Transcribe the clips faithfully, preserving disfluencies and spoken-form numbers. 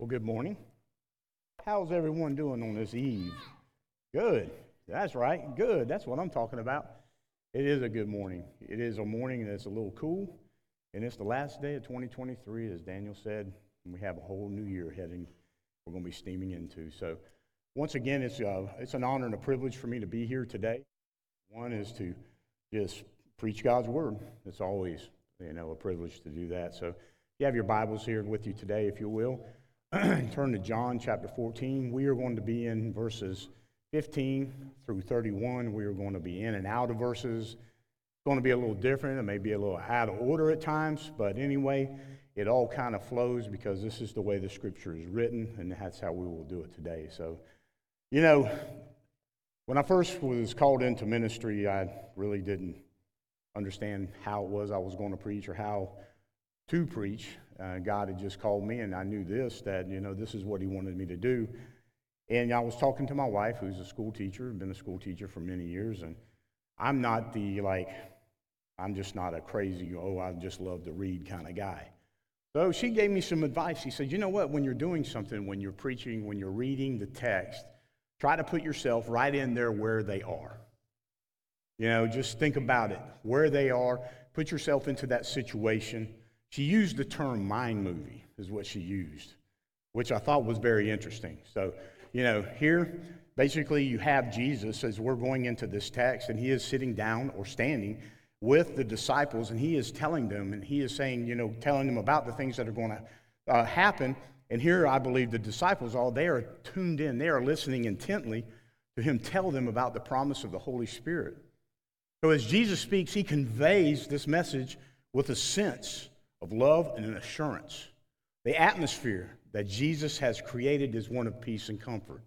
Well, good morning. How's everyone doing on this eve? Good. That's right. Good. That's what I'm talking about. It is a good morning. It is a morning that's a little cool, and it's the last day of twenty twenty-three, as Daniel said. And we have a whole new year heading. We're going to be steaming into. So, once again, it's uh, it's an honor and a privilege for me to be here today. One is to just preach God's word. It's always, you know, a privilege to do that. So, if you have your Bibles here with you today, if you will. Turn to John chapter fourteen. We are going to be in verses fifteen through thirty-one. We are going to be in and out of verses. It's going to be a little different. It may be a little out of order at times, but anyway, it all kind of flows because this is the way the Scripture is written, and that's how we will do it today. So, you know, when I first was called into ministry, I really didn't understand how it was I was going to preach or how to preach. Uh, God had just called me, and I knew this, that, you know, this is what he wanted me to do. And I was talking to my wife, who's a school teacher, been a school teacher for many years, and I'm not the, like, I'm just not a crazy, oh, I just love to read kind of guy. So she gave me some advice. She said, you know what, when you're doing something, when you're preaching, when you're reading the text, try to put yourself right in there where they are. You know, just think about it, where they are, put yourself into that situation. She used the term mind movie, is what she used, which I thought was very interesting. So, you know, here, basically you have Jesus as we're going into this text, and he is sitting down or standing with the disciples, and he is telling them, and he is saying, you know, telling them about the things that are going to uh, happen. And here, I believe the disciples, all they are tuned in. They are listening intently to him tell them about the promise of the Holy Spirit. So as Jesus speaks, he conveys this message with a sense of love and an assurance. The atmosphere that Jesus has created is one of peace and comfort.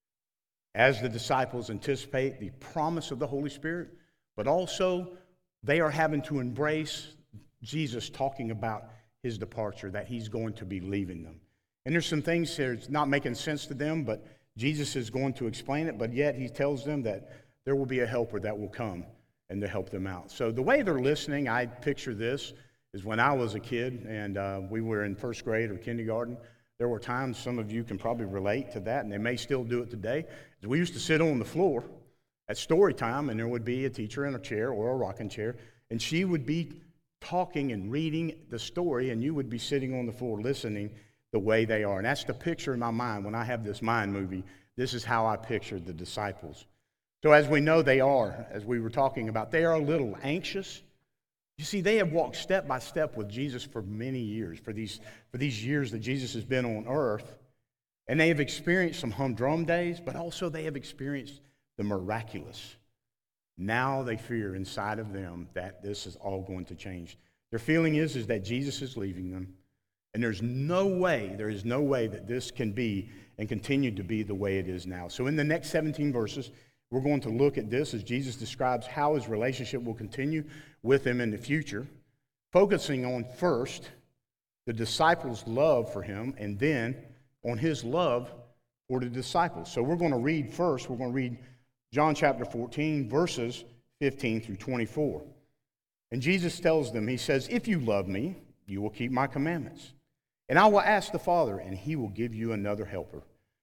As the disciples anticipate the promise of the Holy Spirit, but also they are having to embrace Jesus talking about his departure, that he's going to be leaving them. And there's some things here that's not making sense to them, but Jesus is going to explain it, but yet he tells them that there will be a helper that will come and to help them out. So the way they're listening, I picture this, is when I was a kid and uh, we were in first grade or kindergarten, there were times, some of you can probably relate to that, and they may still do it today. We used to sit on the floor at story time, and there would be a teacher in a chair or a rocking chair, and she would be talking and reading the story, and you would be sitting on the floor listening the way they are. And that's the picture in my mind when I have this mind movie. This is how I pictured the disciples. So as we know they are, as we were talking about, they are a little anxious. You see, they have walked step by step with Jesus for many years, for these, for these years that Jesus has been on earth. And they have experienced some humdrum days, but also they have experienced the miraculous. Now they fear inside of them that this is all going to change. Their feeling is, is that Jesus is leaving them. And there's no way, there is no way that this can be and continue to be the way it is now. So in the next seventeen verses, we're going to look at this as Jesus describes how his relationship will continue with him in the future, focusing on first the disciples' love for him and then on his love for the disciples. So we're going to read first, we're going to read John chapter fourteen, verses fifteen through twenty-four. And Jesus tells them, he says, if you love me, you will keep my commandments. And I will ask the Father, and he will give you another helper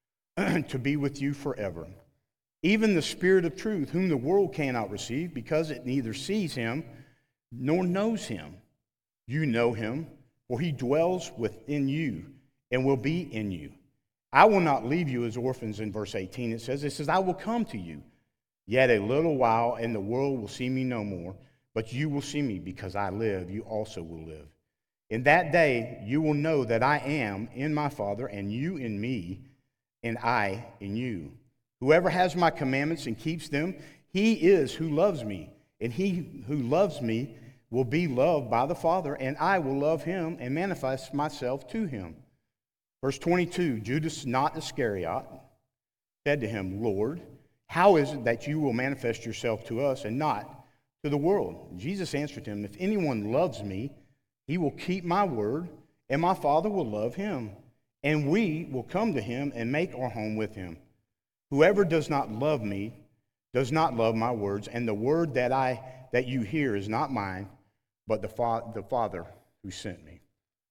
to be with you forever. Even the Spirit of truth, whom the world cannot receive, because it neither sees him nor knows him. You know him, for he dwells within you and will be in you. I will not leave you as orphans, in verse eighteen. It says, it says, I will come to you. Yet a little while, and the world will see me no more. But you will see me, because I live, you also will live. In that day you will know that I am in my Father, and you in me, and I in you. Whoever has my commandments and keeps them, he is who loves me. And he who loves me will be loved by the Father, and I will love him and manifest myself to him. Verse twenty-two, Judas, not Iscariot, said to him, Lord, how is it that you will manifest yourself to us and not to the world? Jesus answered him, if anyone loves me, he will keep my word, and my Father will love him, and we will come to him and make our home with him. Whoever does not love me does not love my words, and the word that I that you hear is not mine, but the, fa- the Father who sent me.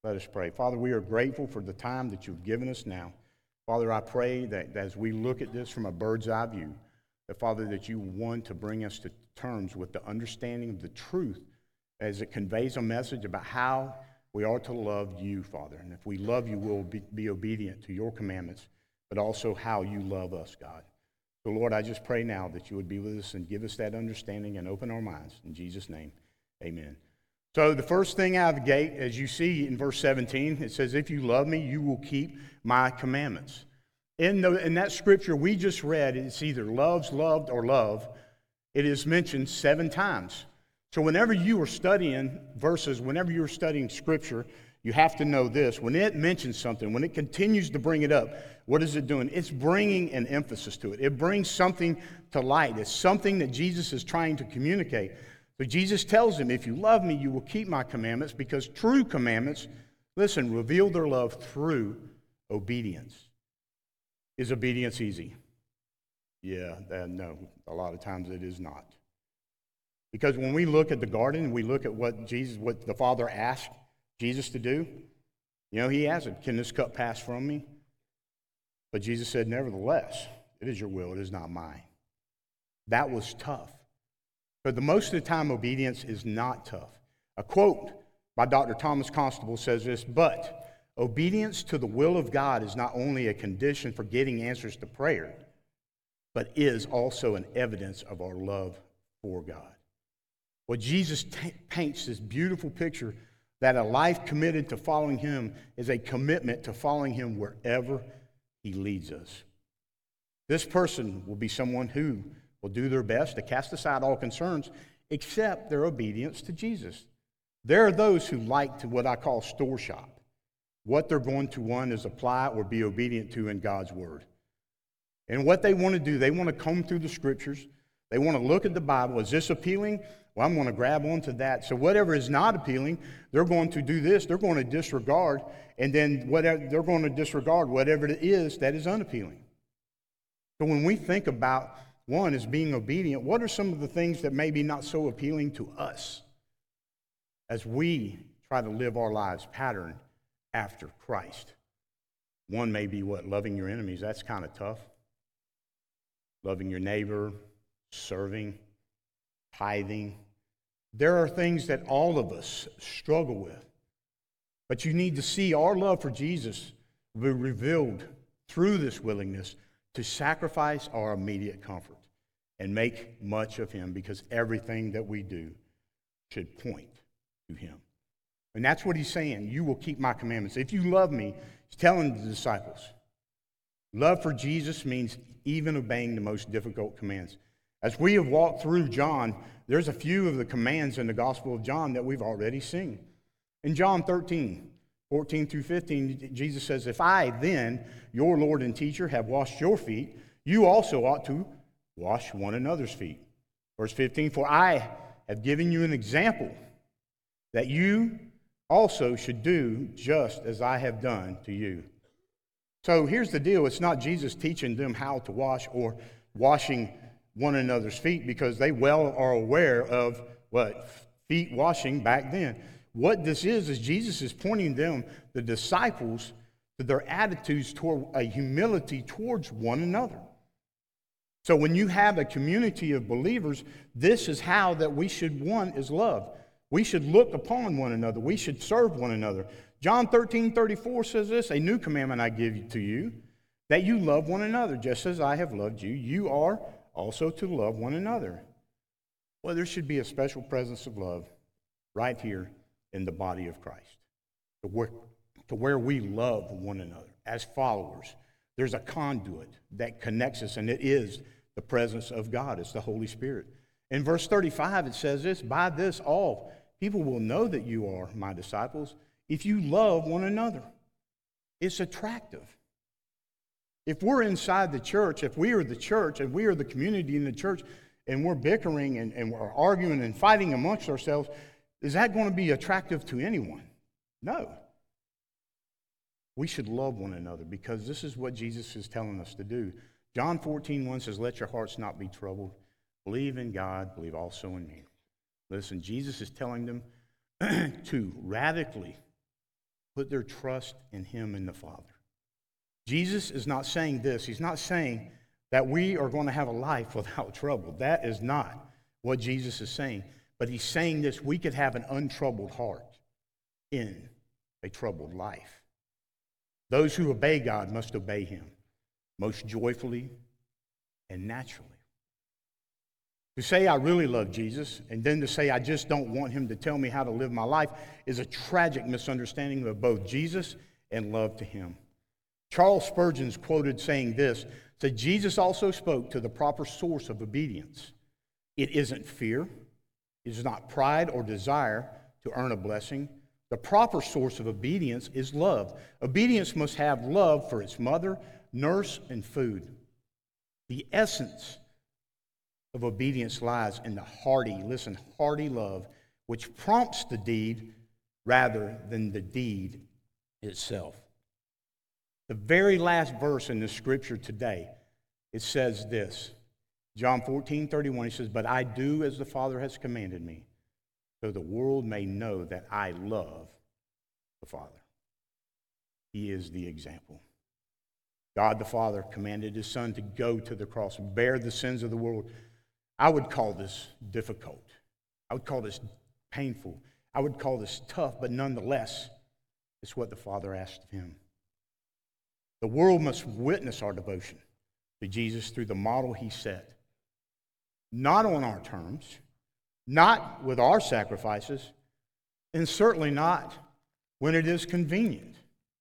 Let us pray. Father, we are grateful for the time that you've given us now. Father, I pray that as we look at this from a bird's eye view, that, Father, that you want to bring us to terms with the understanding of the truth as it conveys a message about how we are to love you, Father. And if we love you, we'll be, be obedient to your commandments, but also how you love us, God. So, Lord, I just pray now that you would be with us and give us that understanding and open our minds. In Jesus' name, amen. So the first thing out of the gate, as you see in verse seventeen, it says, if you love me, you will keep my commandments. In, the, in that scripture we just read, it's either loves, loved, or love. It is mentioned seven times. So whenever you are studying verses, whenever you're studying scripture, you have to know this. When it mentions something, when it continues to bring it up, what is it doing? It's bringing an emphasis to it. It brings something to light. It's something that Jesus is trying to communicate. So Jesus tells him, if you love me, you will keep my commandments, because true commandments, listen, reveal their love through obedience. Is obedience easy? Yeah, that, no, a lot of times it is not. Because when we look at the garden, we look at what Jesus, what the Father asked Jesus to do. You know, he asked him, can this cup pass from me? But Jesus said, nevertheless, it is your will, it is not mine. That was tough. But the most of the time, obedience is not tough. A quote by Doctor Thomas Constable says this, but obedience to the will of God is not only a condition for getting answers to prayer, but is also an evidence of our love for God. Well, Jesus t- paints this beautiful picture that a life committed to following him is a commitment to following him wherever he leads us. This person will be someone who will do their best to cast aside all concerns except their obedience to Jesus. There are those who like to what I call store shop. What they're going to want is apply or be obedient to in God's word. And what they want to do, they want to comb through the scriptures. They want to look at the Bible. Is this appealing? Well, I'm going to grab onto that. So whatever is not appealing, they're going to do this. They're going to disregard. And then whatever they're going to disregard whatever it is that is unappealing. So when we think about one is being obedient, what are some of the things that may be not so appealing to us as we try to live our lives patterned after Christ? One may be what? Loving your enemies. That's kind of tough. Loving your neighbor, serving, tithing. There are things that all of us struggle with. But you need to see our love for Jesus be revealed through this willingness to sacrifice our immediate comfort and make much of him, because everything that we do should point to him. And that's what he's saying. You will keep my commandments. If you love me, he's telling the disciples. Love for Jesus means even obeying the most difficult commands. As we have walked through John, there's a few of the commands in the Gospel of John that we've already seen. In John thirteen, fourteen through fifteen, Jesus says, if I then, your Lord and teacher, have washed your feet, you also ought to wash one another's feet. Verse fifteen, for I have given you an example that you also should do just as I have done to you. So here's the deal. It's not Jesus teaching them how to wash or washing one another's feet, because they well are aware of what feet washing back then. What this is, is Jesus is pointing them, the disciples, to their attitudes toward a humility towards one another. So when you have a community of believers, this is how that we should, one is love. We should look upon one another. We should serve one another. John thirteen thirty-four says this, a new commandment I give to you, that you love one another, just as I have loved you. You are also to love one another. Well, there should be a special presence of love right here in the body of Christ, to where, to where we love one another as followers. There's a conduit that connects us, and it is the presence of God. It's the Holy Spirit. In verse thirty-five, it says this, by this all people will know that you are my disciples if you love one another. It's attractive. If we're inside the church, if we are the church, and we are the community in the church, and we're bickering and, and we're arguing and fighting amongst ourselves, is that going to be attractive to anyone? No. We should love one another, because this is what Jesus is telling us to do. John fourteen one says, let your hearts not be troubled. Believe in God, believe also in me. Listen, Jesus is telling them to radically put their trust in him and the Father. Jesus is not saying this. He's not saying that we are going to have a life without trouble. That is not what Jesus is saying. But he's saying this: we could have an untroubled heart in a troubled life. Those who obey God must obey him most joyfully and naturally. To say I really love Jesus and then to say I just don't want him to tell me how to live my life is a tragic misunderstanding of both Jesus and love to him. Charles Spurgeon's quoted saying this, that Jesus also spoke to the proper source of obedience. It isn't fear. It is not pride or desire to earn a blessing. The proper source of obedience is love. Obedience must have love for its mother, nurse, and food. The essence of obedience lies in the hearty, listen, hearty love, which prompts the deed rather than the deed itself. The very last verse in the scripture today, it says this. John fourteen thirty-one, he says, "But I do as the Father has commanded me, so the world may know that I love the Father." He is the example. God the Father commanded his Son to go to the cross and bear the sins of the world. I would call this difficult. I would call this painful. I would call this tough, but nonetheless, it's what the Father asked of him. The world must witness our devotion to Jesus through the model he set. Not on our terms, not with our sacrifices, and certainly not when it is convenient.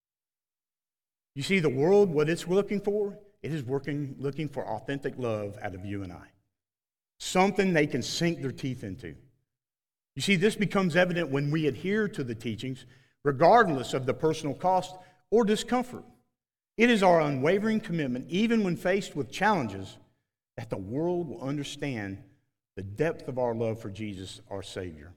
You see, the world, what it's looking for, it is working, looking for authentic love out of you and I. Something they can sink their teeth into. You see, this becomes evident when we adhere to the teachings, regardless of the personal cost or discomfort. It is our unwavering commitment, even when faced with challenges, that the world will understand the depth of our love for Jesus, our Savior.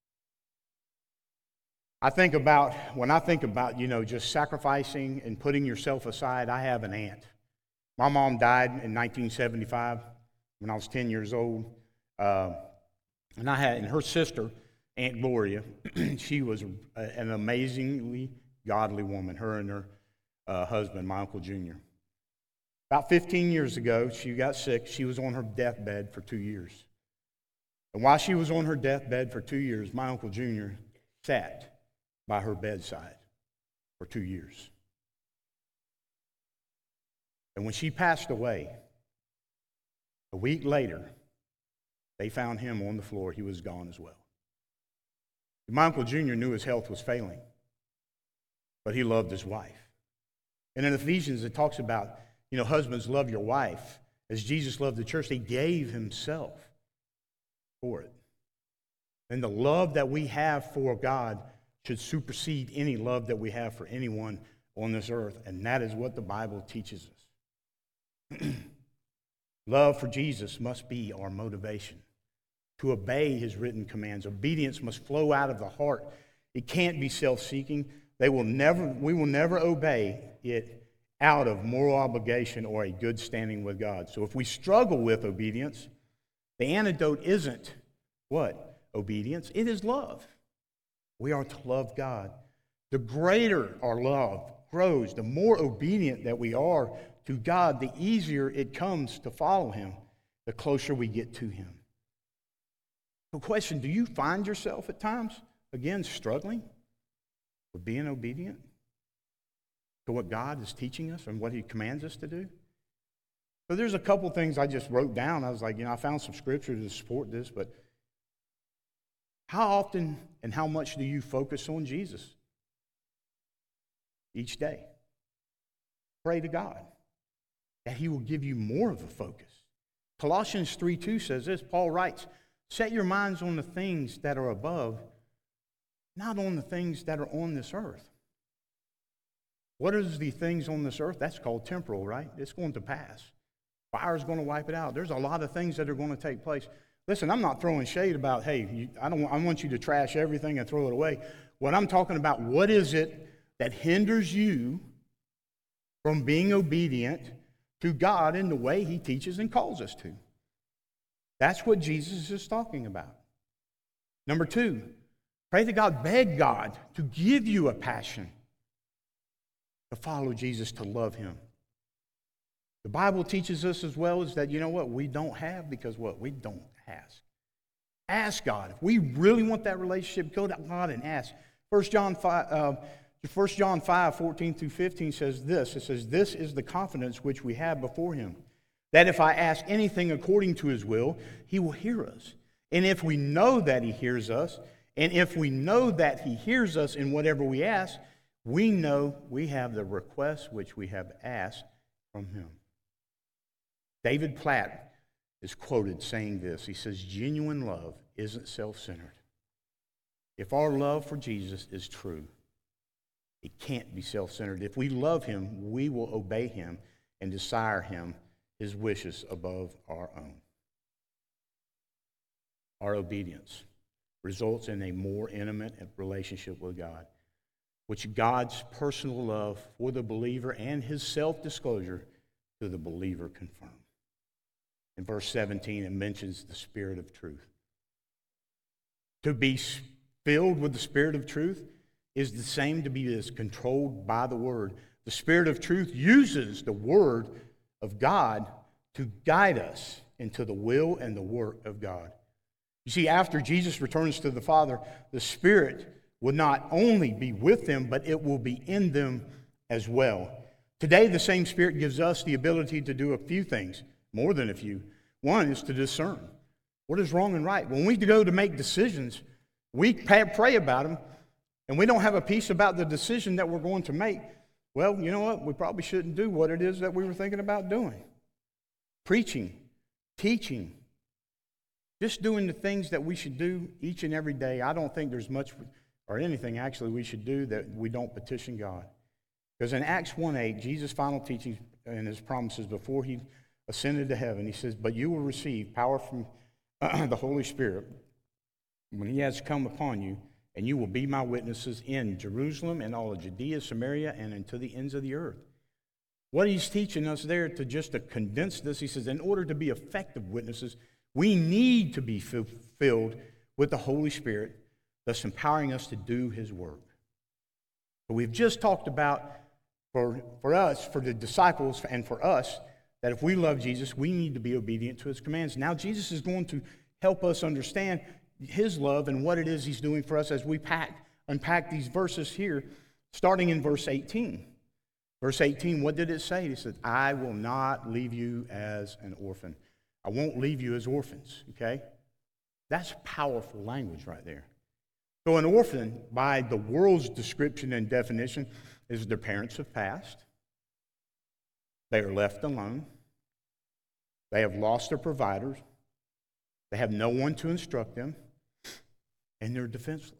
I think about, when I think about, you know, just sacrificing and putting yourself aside, I have an aunt. My mom died in nineteen seventy-five when I was ten years old. Uh, and I had, and her sister, Aunt Gloria, she was a, an amazingly godly woman, her and her uh, husband, my Uncle Junior. About fifteen years ago, she got sick. She was on her deathbed for two years. And while she was on her deathbed for two years, my Uncle Junior sat by her bedside for two years. And when she passed away, a week later, they found him on the floor. He was gone as well. My Uncle Junior knew his health was failing, but he loved his wife. And in Ephesians, it talks about, you know, husbands, love your wife as Jesus loved the church. He gave himself for it. And the love that we have for God should supersede any love that we have for anyone on this earth. And that is what the Bible teaches us. Love for Jesus must be our motivation to obey his written commands. Obedience must flow out of the heart. It can't be self-seeking. They will never, we will never obey it out of moral obligation or a good standing with God. So if we struggle with obedience, the antidote isn't what? Obedience. It is love. We are to love God. The greater our love grows, the more obedient that we are to God, the easier it comes to follow him, the closer we get to him. The question, do you find yourself at times, again, struggling with being obedient to what God is teaching us and what he commands us to do? So there's a couple things I just wrote down. I was like, you know, I found some scripture to support this, but how often and how much do you focus on Jesus each day? Pray to God that he will give you more of a focus. Colossians three two says this, Paul writes, "Set your minds on the things that are above, not on the things that are on this earth." What is the things on this earth? That's called temporal, right? It's going to pass. Fire's going to wipe it out. There's a lot of things that are going to take place. Listen, I'm not throwing shade about, hey, you, I don't. I want you to trash everything and throw it away. What I'm talking about, what is it that hinders you from being obedient to God in the way he teaches and calls us to? That's what Jesus is talking about. Number two, pray to God, beg God to give you a passion to follow Jesus, to love him. The Bible teaches us as well is that, you know what, we don't have because what? We don't ask. Ask God. If we really want that relationship, go to God and ask. First John five, uh, First John five, fourteen through fifteen says this. It says, this is the confidence which we have before him, that if I ask anything according to his will, he will hear us. And if we know that he hears us, and if we know that he hears us in whatever we ask, we know we have the request which we have asked from him. David Platt is quoted saying this. He says, genuine love isn't self-centered. If our love for Jesus is true, it can't be self-centered. If we love him, we will obey him and desire him, his wishes above our own. Our obedience results in a more intimate relationship with God, which God's personal love for the believer and his self-disclosure to the believer confirm. In verse seventeen, it mentions the Spirit of truth. To be filled with the Spirit of truth is the same to be as controlled by the Word. The Spirit of truth uses the Word of God to guide us into the will and the work of God. You see, after Jesus returns to the Father, the Spirit will not only be with them, but it will be in them as well. Today, the same Spirit gives us the ability to do a few things, more than a few. One is to discern what is wrong and right. When we go to make decisions, we pray about them, and we don't have a peace about the decision that we're going to make. Well, you know what? We probably shouldn't do what it is that we were thinking about doing. Preaching, teaching, just doing the things that we should do each and every day. I don't think there's much or anything actually we should do that we don't petition God. Because in Acts one eight, Jesus' final teachings and his promises before he ascended to heaven, he says, but you will receive power from the Holy Spirit when he has come upon you, and you will be my witnesses in Jerusalem and all of Judea, Samaria, and unto the ends of the earth. What he's teaching us there, to just to condense this, he says, in order to be effective witnesses, we need to be filled with the Holy Spirit, thus empowering us to do his work. But we've just talked about, for, for us, for the disciples, and for us, that if we love Jesus, we need to be obedient to his commands. Now Jesus is going to help us understand his love and what it is he's doing for us as we pack, unpack these verses here, starting in verse eighteen. Verse eighteen, what did it say? He said, I will not leave you as an orphan. I won't leave you as orphans, okay? That's powerful language right there. So an orphan, by the world's description and definition, is their parents have passed. They are left alone. They have lost their providers. They have no one to instruct them. And they're defenseless.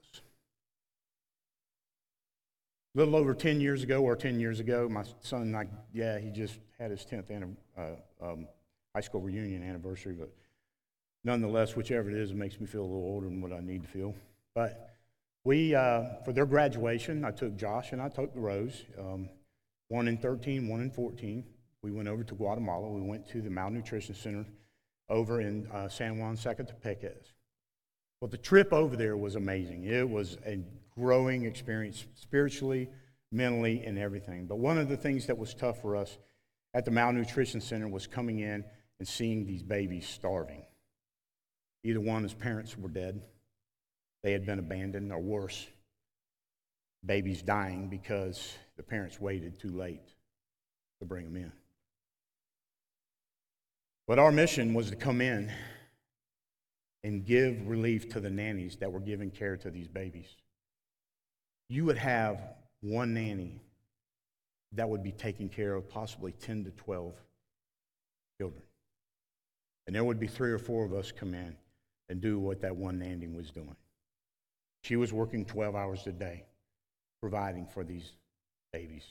A little over ten years ago, or ten years ago, my son, like, yeah, he just had his tenth uh, um, high school reunion anniversary, but nonetheless, whichever it is, it makes me feel a little older than what I need to feel. But we, uh, for their graduation, I took Josh and I took Rose, um, one in thirteen, one in fourteen. We went over to Guatemala. We went to the Malnutrition Center over in uh, San Juan, Zacatepec. Well, the trip over there was amazing. It was a growing experience spiritually, mentally, and everything. But one of the things that was tough for us at the Malnutrition Center was coming in and seeing these babies starving. Either one, his parents were dead. They had been abandoned, or worse, babies dying because the parents waited too late to bring them in. But our mission was to come in and give relief to the nannies that were giving care to these babies. You would have one nanny that would be taking care of possibly ten to twelve children. And there would be three or four of us come in and do what that one nanny was doing. She was working twelve hours a day, providing for these babies.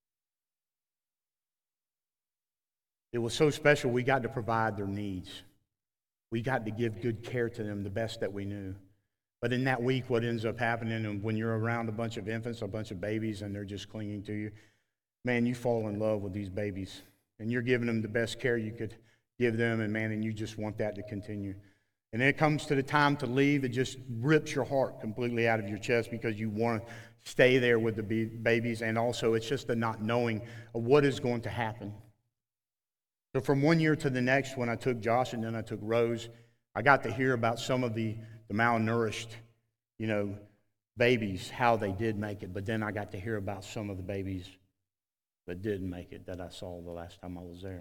It was so special, we got to provide their needs. We got to give good care to them, the best that we knew. But in that week, what ends up happening, and when you're around a bunch of infants, a bunch of babies, and they're just clinging to you, man, you fall in love with these babies. And you're giving them the best care you could give them, and man, and you just want that to continue. And then it comes to the time to leave, it just rips your heart completely out of your chest because you want to stay there with the be- babies, and also it's just the not knowing of what is going to happen. So from one year to the next, when I took Josh and then I took Rose, I got to hear about some of the, the malnourished, you know, babies, how they did make it. But then I got to hear about some of the babies that didn't make it that I saw the last time I was there.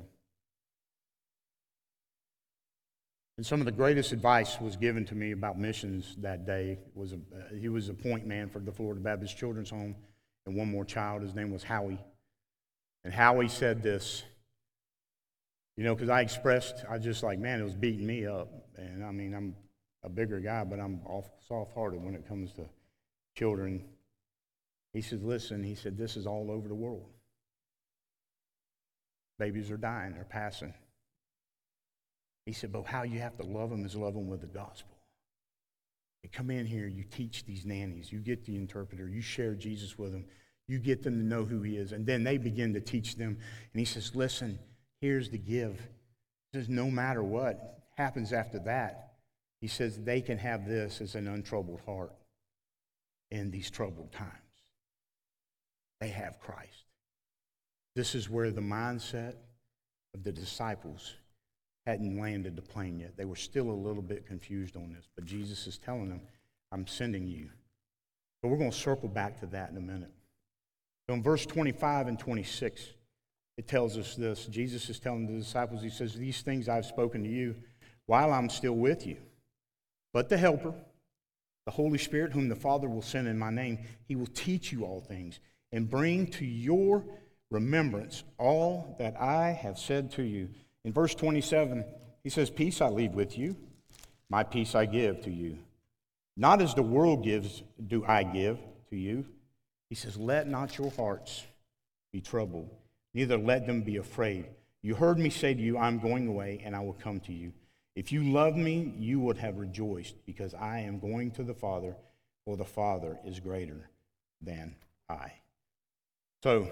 And some of the greatest advice was given to me about missions that day. Was a, uh, he was a point man for the Florida Baptist Children's Home and one more child. His name was Howie. And Howie said this, you know, because I expressed, I just like, man, it was beating me up. And I mean, I'm a bigger guy, but I'm soft-hearted when it comes to children. He said, listen, he said, this is all over the world. Babies are dying, they're passing. He said, but how you have to love them is love them with the gospel. You come in here, you teach these nannies, you get the interpreter, you share Jesus with them, you get them to know who he is, and then they begin to teach them. And he says, listen, here's the give. He says, no matter what happens after that, he says they can have this as an untroubled heart in these troubled times. They have Christ. This is where the mindset of the disciples hadn't landed the plane yet. They were still a little bit confused on this, but Jesus is telling them, I'm sending you. But we're going to circle back to that in a minute. So in verse twenty-five and twenty-six, it tells us this. Jesus is telling the disciples, he says, these things I've spoken to you while I'm still with you. But the Helper, the Holy Spirit, whom the Father will send in my name, he will teach you all things and bring to your remembrance all that I have said to you. In verse twenty-seven, he says, peace I leave with you, my peace I give to you. Not as the world gives do I give to you. He says, let not your hearts be troubled, neither let them be afraid. You heard me say to you, I'm going away, and I will come to you. If you loved me, you would have rejoiced, because I am going to the Father, for the Father is greater than I. So,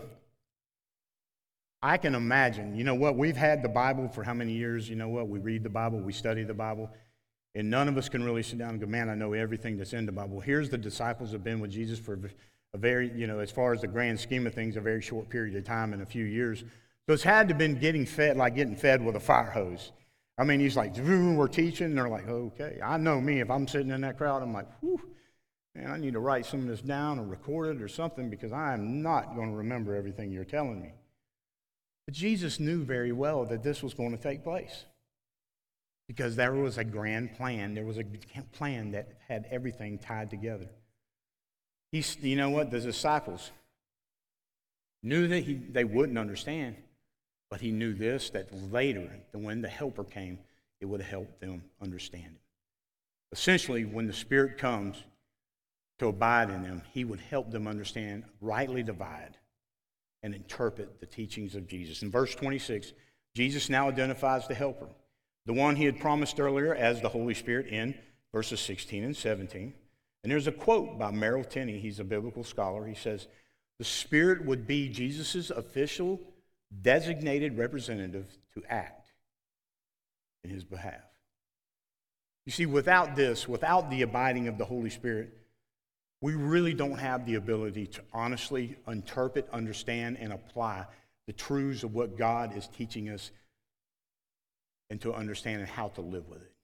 I can imagine, you know what, we've had the Bible for how many years? You know what, we read the Bible, we study the Bible, and none of us can really sit down and go, man, I know everything that's in the Bible. Here's the disciples have been with Jesus for a very, you know, as far as the grand scheme of things, a very short period of time and a few years. So it's had to have been getting fed, like getting fed with a fire hose. I mean, he's like, we're teaching, and they're like, okay. I know me, if I'm sitting in that crowd, I'm like, whew, man, I need to write some of this down or record it or something, because I am not going to remember everything you're telling me. But Jesus knew very well that this was going to take place, because there was a grand plan. There was a plan that had everything tied together. He's, you know what? The disciples knew that he, they wouldn't understand, but he knew this, that later, when the Helper came, it would help them understand it. Essentially, when the Spirit comes to abide in them, he would help them understand, rightly divide, and interpret the teachings of Jesus. In verse twenty-six, Jesus now identifies the Helper, the one he had promised earlier as the Holy Spirit in verses sixteen and seventeen. And there's a quote by Merrill Tenney. He's a biblical scholar. He says, the Spirit would be Jesus' official designated representative to act in his behalf. You see, without this, without the abiding of the Holy Spirit, we really don't have the ability to honestly interpret, understand, and apply the truths of what God is teaching us, and to understand how to live with it.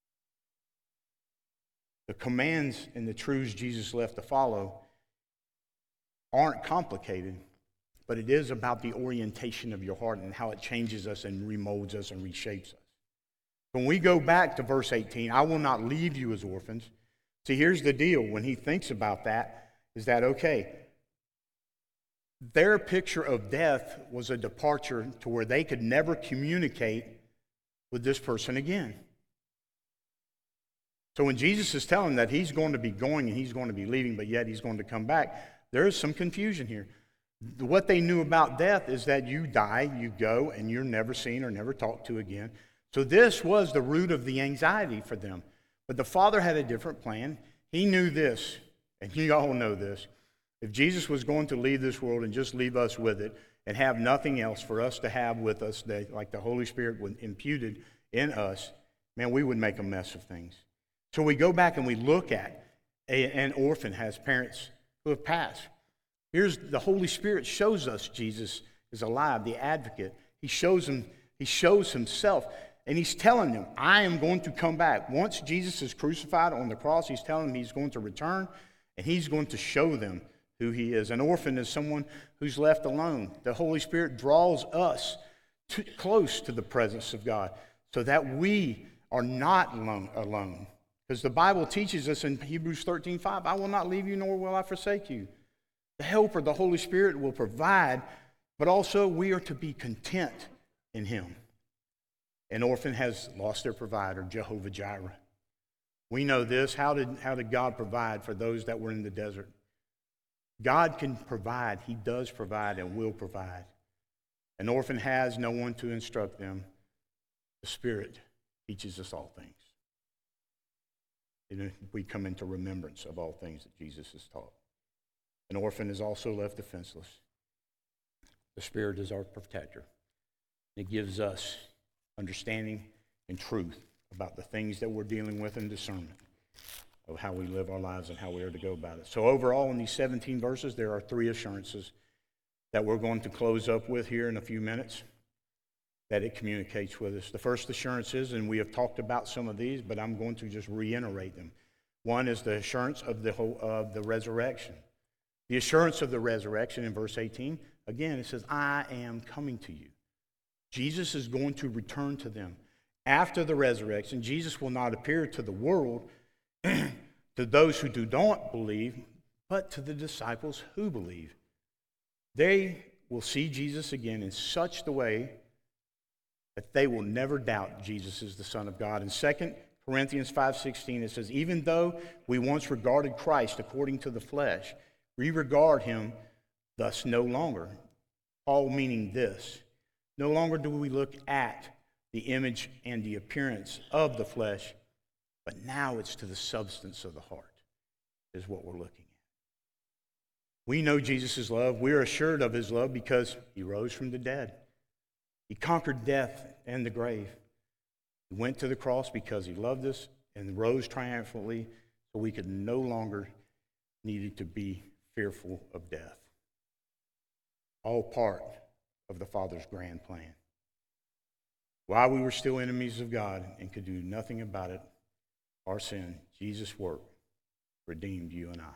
The commands and the truths Jesus left to follow aren't complicated, but it is about the orientation of your heart and how it changes us and remolds us and reshapes us. When we go back to verse eighteen, I will not leave you as orphans. See, here's the deal. When he thinks about that, is that, okay, their picture of death was a departure to where they could never communicate with this person again. So when Jesus is telling that he's going to be going and he's going to be leaving, but yet he's going to come back, there is some confusion here. What they knew about death is that you die, you go, and you're never seen or never talked to again. So this was the root of the anxiety for them. But the Father had a different plan. He knew this, and you all know this. If Jesus was going to leave this world and just leave us with it and have nothing else for us to have with us, that, like the Holy Spirit was imputed in us, man, we would make a mess of things. So we go back and we look at a, an orphan has parents who have passed. Here's the Holy Spirit shows us Jesus is alive, the advocate. He shows him, he shows himself, and he's telling them, I am going to come back. Once Jesus is crucified on the cross, he's telling them he's going to return, and he's going to show them who he is. An orphan is someone who's left alone. The Holy Spirit draws us to, close to the presence of God so that we are not alone. alone. Because the Bible teaches us in Hebrews thirteen five, I will not leave you nor will I forsake you. The Helper, the Holy Spirit, will provide, but also we are to be content in him. An orphan has lost their provider, Jehovah Jireh. We know this. How did, how did God provide for those that were in the desert? God can provide. He does provide and will provide. An orphan has no one to instruct them. The Spirit teaches us all things. And we come into remembrance of all things that Jesus has taught. An orphan is also left defenseless. The Spirit is our protector. It gives us understanding and truth about the things that we're dealing with and discernment of how we live our lives and how we are to go about it. So overall, in these seventeen verses, there are three assurances that we're going to close up with here in a few minutes that it communicates with us. The first assurance is, and we have talked about some of these, but I'm going to just reiterate them. One is the assurance of the whole, of the resurrection. The assurance of the resurrection in verse eighteen, again, it says, I am coming to you. Jesus is going to return to them. After the resurrection, Jesus will not appear to the world, to those who do not believe, but to the disciples who believe. They will see Jesus again in such the way that they will never doubt Jesus is the Son of God. In Second Corinthians five sixteen, it says, even though we once regarded Christ according to the flesh, we regard him thus no longer. All meaning this, no longer do we look at the image and the appearance of the flesh, but now it's to the substance of the heart is what we're looking at. We know Jesus' love. We're assured of his love because he rose from the dead. He conquered death and the grave. He went to the cross because he loved us and rose triumphantly so we could no longer need to be fearful of death. All part of the Father's grand plan. While we were still enemies of God and could do nothing about it, our sin, Jesus' work redeemed you and I.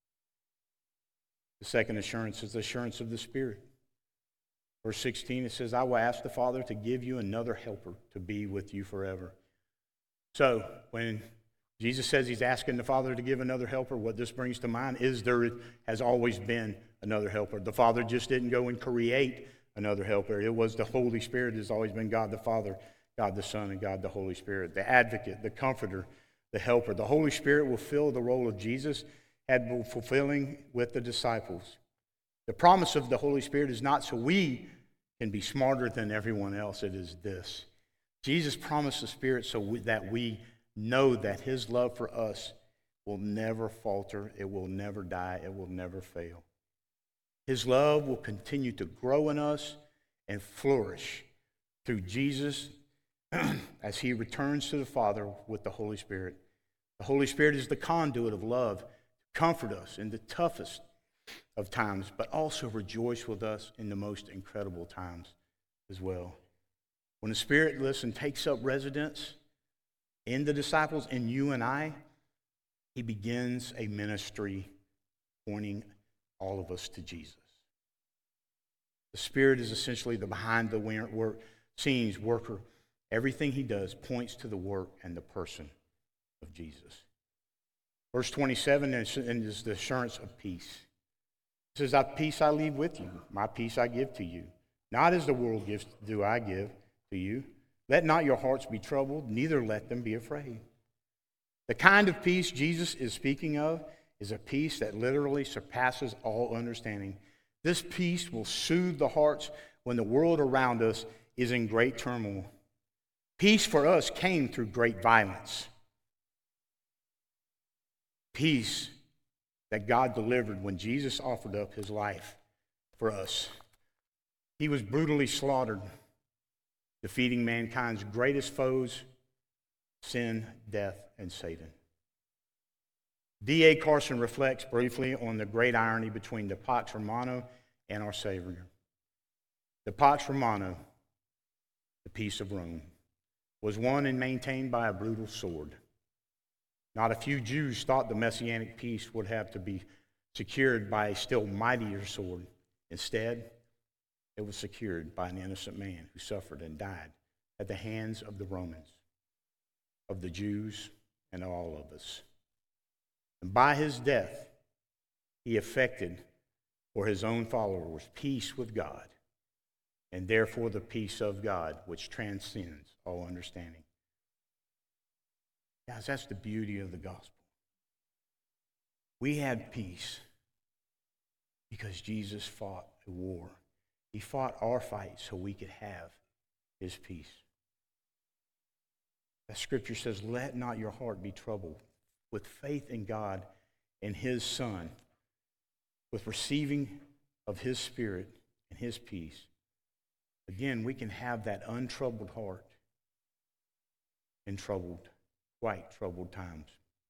The second assurance is the assurance of the Spirit. Verse sixteen, it says, I will ask the Father to give you another helper to be with you forever. So, when Jesus says he's asking the Father to give another helper, what this brings to mind is there has always been another helper. The Father just didn't go and create another helper. It was the Holy Spirit. It has always been God the Father, God the Son, and God the Holy Spirit. The advocate, the comforter, the helper. The Holy Spirit will fill the role of Jesus had been fulfilling with the disciples. The promise of the Holy Spirit is not so we can be smarter than everyone else. It is this. Jesus promised the Spirit so we, that we know that his love for us will never falter. It will never die. It will never fail. His love will continue to grow in us and flourish through Jesus as he returns to the Father with the Holy Spirit. The Holy Spirit is the conduit of love to comfort us in the toughest of times, but also rejoice with us in the most incredible times as well. When the Spirit, listen, takes up residence in the disciples, in you and I, he begins a ministry pointing all of us to Jesus. The Spirit is essentially the behind the work, scenes worker. Everything he does points to the work and the person of Jesus. Verse twenty-seven is the assurance of peace. It says, "I peace I leave with you, my peace I give to you. Not as the world gives do I give to you. Let not your hearts be troubled, neither let them be afraid." The kind of peace Jesus is speaking of is a peace that literally surpasses all understanding. This peace will soothe the hearts when the world around us is in great turmoil. Peace for us came through great violence. Peace that God delivered when Jesus offered up his life for us. He was brutally slaughtered, defeating mankind's greatest foes, sin, death, and Satan. D A Carson reflects briefly on the great irony between the Pax Romana and our Savior. The Pax Romana, the peace of Rome, was won and maintained by a brutal sword. Not a few Jews thought the Messianic peace would have to be secured by a still mightier sword. Instead, it was secured by an innocent man who suffered and died at the hands of the Romans, of the Jews, and all of us. And by his death, he effected for his own followers peace with God, and therefore the peace of God, which transcends all understanding. Guys, that's the beauty of the gospel. We had peace because Jesus fought a war. He fought our fight so we could have his peace. The scripture says, let not your heart be troubled. With faith in God and his Son, with receiving of his Spirit and his peace, again, we can have that untroubled heart in troubled, quite troubled times.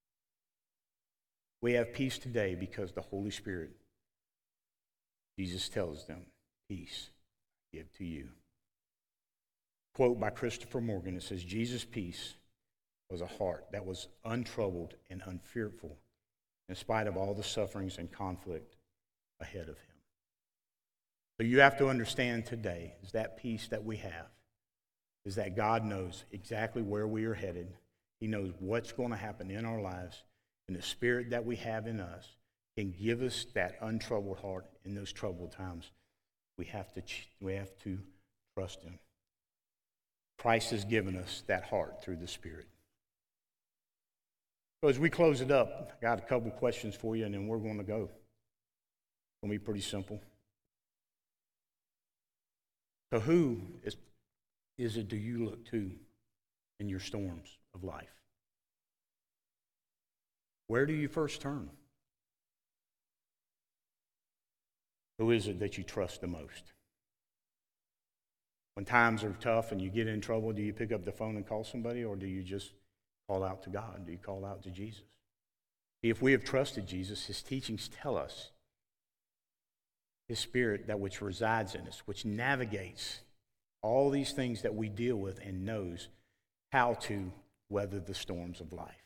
We have peace today because the Holy Spirit, Jesus tells them, peace I give to you. Quote by Christopher Morgan, it says, Jesus' peace was a heart that was untroubled and unfearful in spite of all the sufferings and conflict ahead of him. So you have to understand today is that peace that we have is that God knows exactly where we are headed. He knows what's going to happen in our lives, and the Spirit that we have in us can give us that untroubled heart in those troubled times. We have to, we have to trust him. Christ has given us that heart through the Spirit. So as we close it up, I got a couple questions for you, and then we're going to go. It's going to be pretty simple. So who is, is it do you look to in your storms of life? Where do you first turn? Who is it that you trust the most? When times are tough and you get in trouble, do you pick up the phone and call somebody, or do you just call out to God? Do you call out to Jesus? If we have trusted Jesus, his teachings tell us his Spirit that which resides in us, which navigates all these things that we deal with and knows how to weather the storms of life.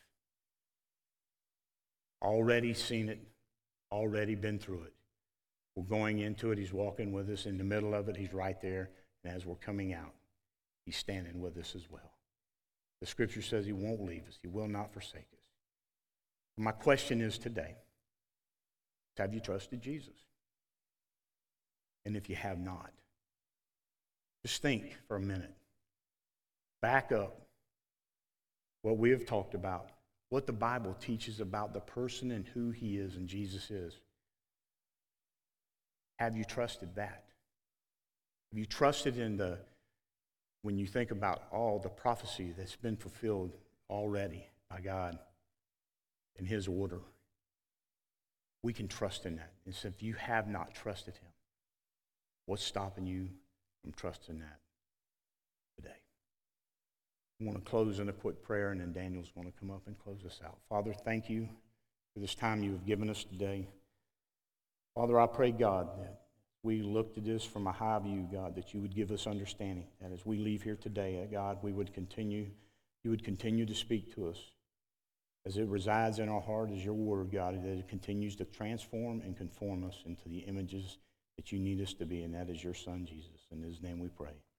Already seen it, already been through it. We're going into it. He's walking with us. In the middle of it, he's right there. And as we're coming out, he's standing with us as well. The scripture says he won't leave us. He will not forsake us. My question is today, have you trusted Jesus? And if you have not, just think for a minute. Back up what we have talked about, what the Bible teaches about the person and who he is and Jesus is. Have you trusted that? Have you trusted in the, when you think about all the prophecy that's been fulfilled already by God in his order? We can trust in that. And so if you have not trusted him, what's stopping you from trusting that today? I want to close in a quick prayer, and then Daniel's going to come up and close us out. Father, thank you for this time you have given us today. Father, I pray, God, that we look to this from a high view, God, that you would give us understanding, that as we leave here today, God, we would continue, you would continue to speak to us as it resides in our heart as your word, God, that it continues to transform and conform us into the images that you need us to be, and that is your Son, Jesus. In his name we pray.